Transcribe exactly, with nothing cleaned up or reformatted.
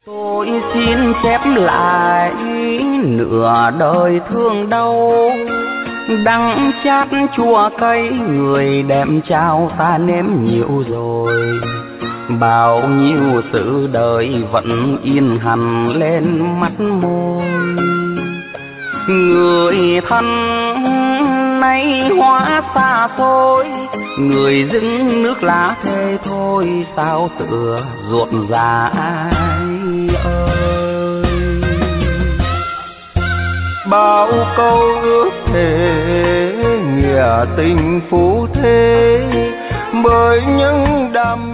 Tôi xin chép lại nửa đời thương đau, đắng chát chua cay người đem trao ta nếm nhiều rồi. Bao nhiêu sự đời vẫn in hằn lên mắt môi. Người thân nay hóa xa xôi, người dưng nước lá thế thôi, sao tựa ruột già ai ơi. Bao câu ước thề nghĩa tình phú thế, bởi những đam